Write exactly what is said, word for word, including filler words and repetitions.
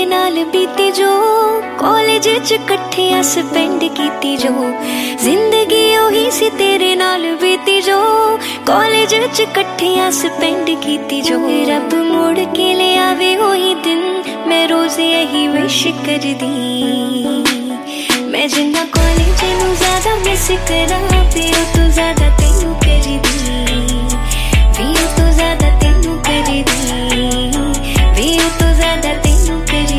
नाल बीती जो कॉलेज च कट्ठियां स्पेंड कीती जो जिंदगी ओही सी तेरे नाल बीती जो कॉलेज च कट्ठियां स्पेंड कीती जो रब मोड़ के ले आवे ओही दिन मैं रोज यही विश कर दी मैं जिन्ना कॉलेज नू ज्यादा मिस करा फिर तू ज्यादा तेन